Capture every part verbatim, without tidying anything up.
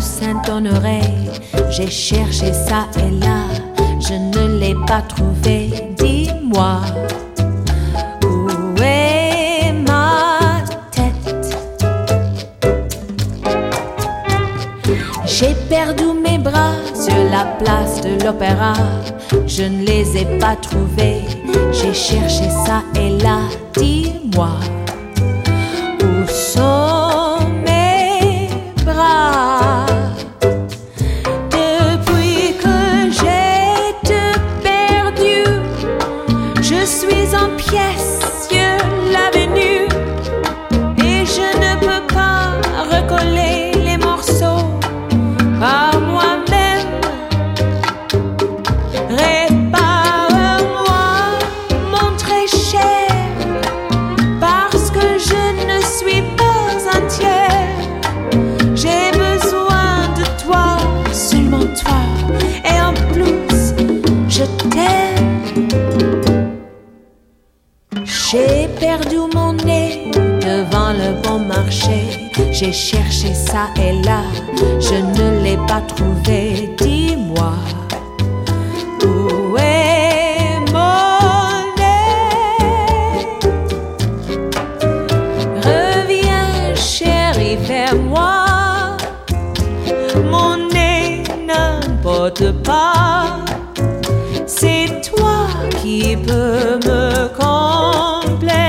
Saint-Honoré. J'ai cherché ça et là, je ne l'ai pas trouvé. Dis-moi, où est ma tête? J'ai perdu mes bras sur la place de l'Opéra. Je ne les ai pas trouvés. J'ai cherché ça et là, dis-moi, où sont mes bras? Depuis que j'ai te perdu, je suis en pièces sur l'avenue et je ne peux pas recoller les morceaux par moi-même. Répare-moi, mon très cher, parce que je ne suis pas entière. J'ai besoin de toi, seulement toi, et en plus, je t'aime. J'ai perdu mon nez devant le bon marché. J'ai cherché ça et là, je ne l'ai pas trouvé. Dis-moi, où est mon nez? Reviens, chérie, vers moi. Mon nez n'importe pas. C'est toi qui peux me compléter.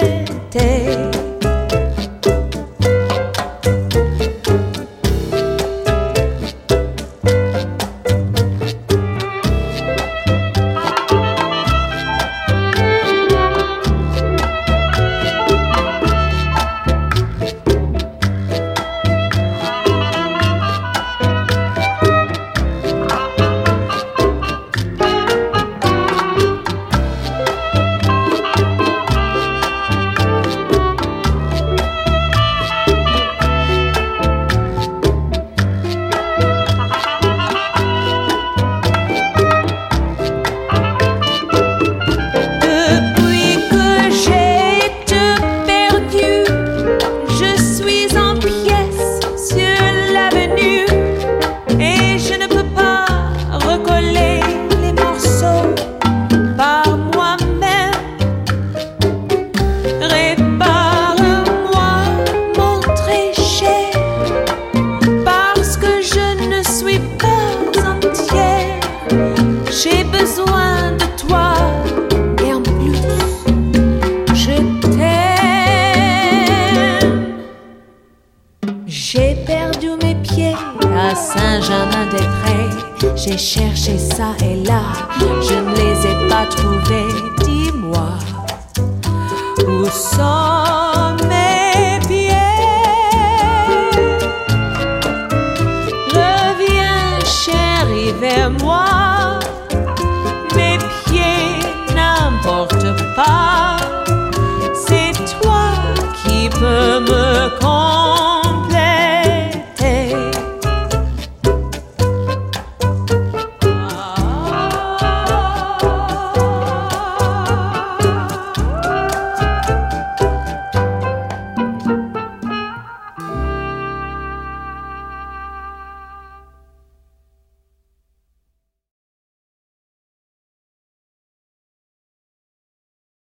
J'ai besoin de toi et en plus, je t'aime. J'ai perdu mes pieds à Saint-Germain-des-Prés. J'ai cherché ça et là, je ne les ai pas trouvés. Dis-moi, où sont